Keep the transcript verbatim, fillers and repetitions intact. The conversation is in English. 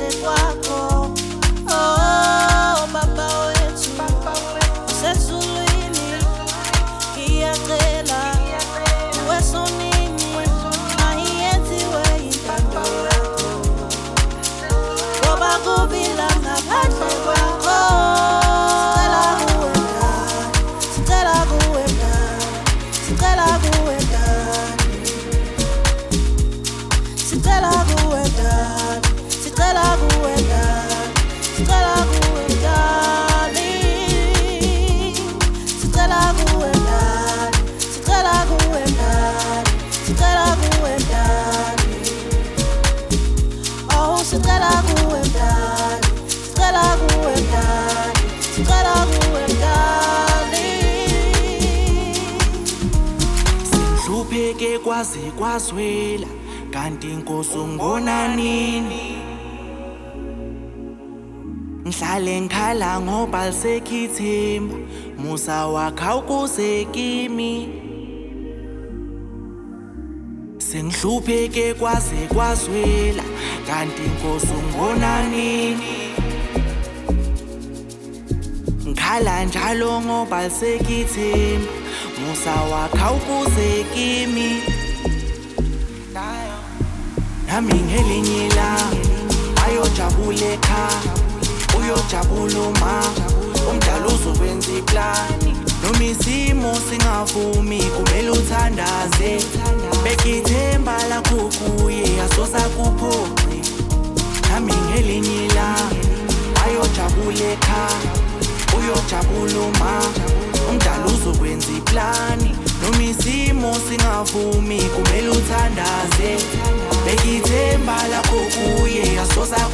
ngaphandle kwakho. Oh baba wethu usezulwini, ngiyacela wesonini mayenziwe intando yakho, ngoba kubila ngaphandle kwakho. Sicela kuwe Ndali, sicela kuwe Ndali, sicela kuwe Ndali, sicela kuwe Ndali, sicela kuwe Ndali, sicela kuwe Ndali, sicela kuwe Ndali, sicela kuwe Ndali. Oh sicela kuwe Ndali, sicela kuwe Ndali, sicela kuwe Ndali. Sihlupheke kwaze kwazwela, kanti Nkosi ungibona nini? Ngihlale ngikhala ngoba lisekho ithemba, musa wakho awukuze kimi. Sengihlupheke kwaze kwazwela, kanti Nkosi ungibona nini? Ngikhala njalo ngoba lisekho ithemba, musa wakho awukuze kimi. Nami ngelinye ilanga ayojabula ekhaya, uyojabula uma umdala uzokwenza iplani. Noma isimo singavumi kumele uthandaze, beka ithemba lakho kuye asosakuphoqi. Nami ngelinye ilanga ayojabula ekhaya, uyojabula uma umdala uzokwenza iplani. Noma isimo singavumi kumele uthandaze, beka ithemba lakho kuye asosa